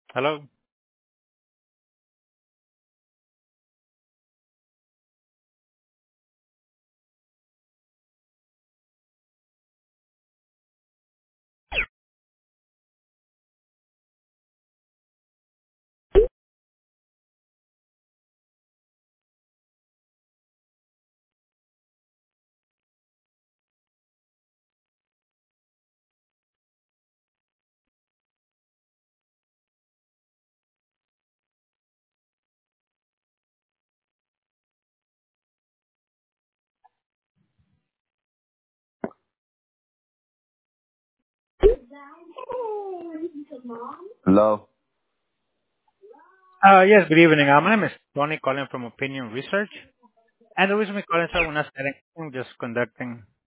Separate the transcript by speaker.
Speaker 1: Hello.
Speaker 2: Hello.
Speaker 1: Yes, good evening. My name is Tony calling from Opinion Research. And the reason we're calling is we're not selling, just conducting